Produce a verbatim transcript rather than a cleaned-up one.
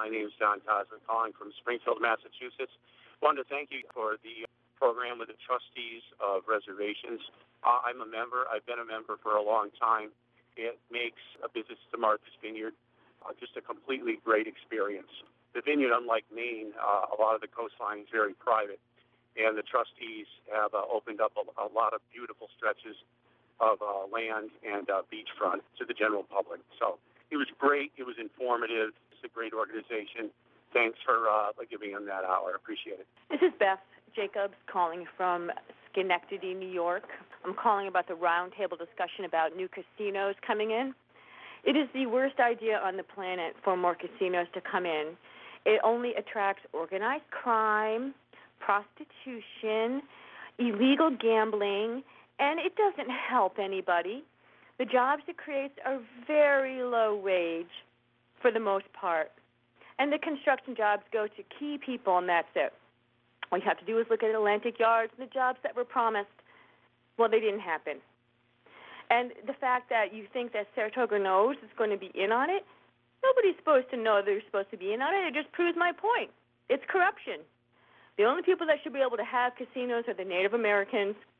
My name is John Tosman, calling from Springfield, Massachusetts. Wanted to thank you for the program with the trustees of reservations. Uh, I'm a member. I've been a member for a long time. It makes a visit to Martha's Vineyard uh, just a completely great experience. The vineyard, unlike Maine, uh, a lot of the coastline is very private, and the trustees have uh, opened up a, a lot of beautiful stretches of uh, land and uh, beachfront to the general public. So it was great. It was informative. It's a great organization. Thanks for uh, giving them that hour. I appreciate it. This is Beth Jacobs calling from Schenectady, New York. I'm calling about the roundtable discussion about new casinos coming in. It is the worst idea on the planet for more casinos to come in. It only attracts organized crime, prostitution, illegal gambling, and it doesn't help anybody. The jobs it creates are very low wage for the most part. And the construction jobs go to key people, and that's it. All you have to do is look at Atlantic Yards and the jobs that were promised. Well, they didn't happen. And the fact that you think that Saratoga knows is going to be in on it, nobody's supposed to know they're supposed to be in on it. It just proves my point. It's corruption. The only people that should be able to have casinos are the Native Americans,